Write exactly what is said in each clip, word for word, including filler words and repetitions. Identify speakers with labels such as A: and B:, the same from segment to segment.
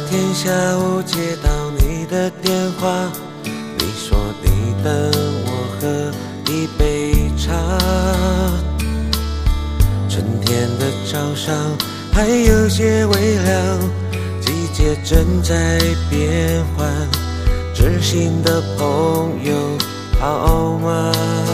A: 天下午接到你的电话，你说你等我喝一杯茶。春天的早上还有些微凉，季节正在变换，知心的朋友好吗？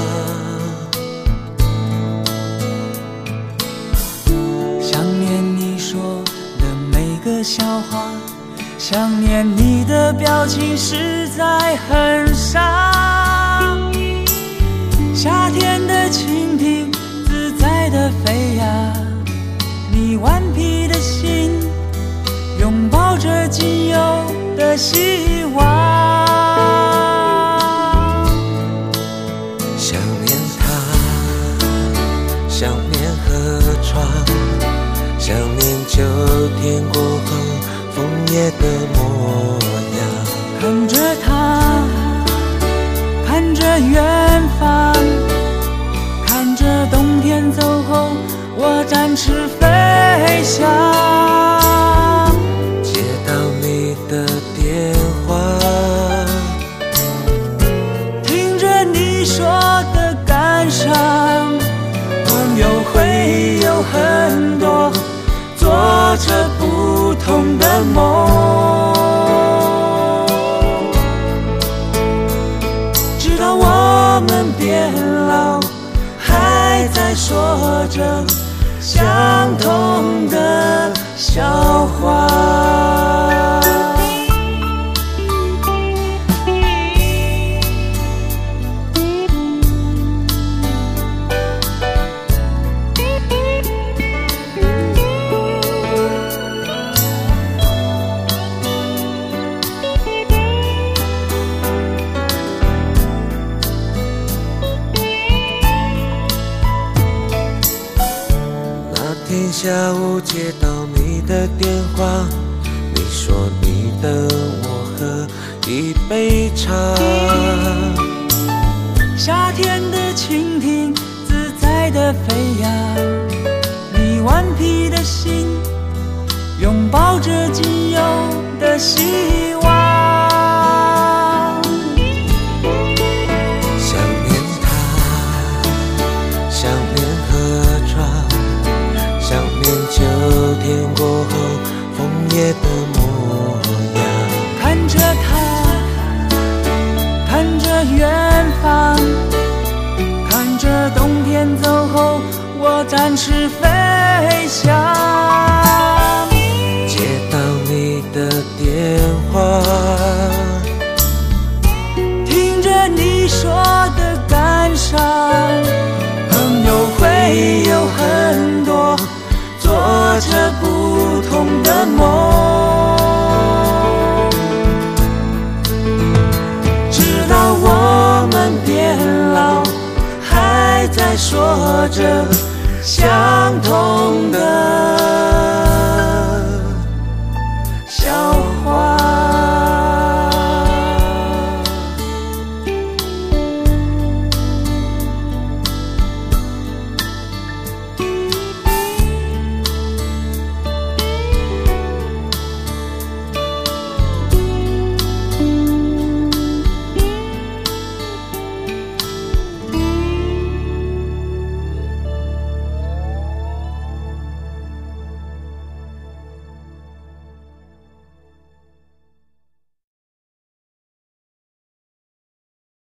B: 想念你说的每个笑话，想念你的表情实在很傻。夏天的蜻蜓自在的飞呀，你顽皮的心拥抱着仅有的希望。
A: 想念他，想念河床，想念秋天过后枫叶的模样。
B: 看着他，看着远方，看着冬天走后我展翅飞翔。
A: 接到你的电话，
B: 听着你说的感伤，朋友会有很多，做着不同的梦，直到我们变老，还在说着相同的笑话。
A: 天下午接到你的电话，你说你等我喝一杯茶。
B: 夏天的蜻蜓自在的飞呀，你顽皮的心拥抱着仅有的希望。
A: 想念他，想念河床，想念秋天过后枫叶的模样。
B: 看着他，看着远方，看着冬天走后我展翅飞翔。
A: 接到你的电话，
B: 听着你说的感伤，朋友会有很多，做着不同的梦，直到我们变老，还在说着相同的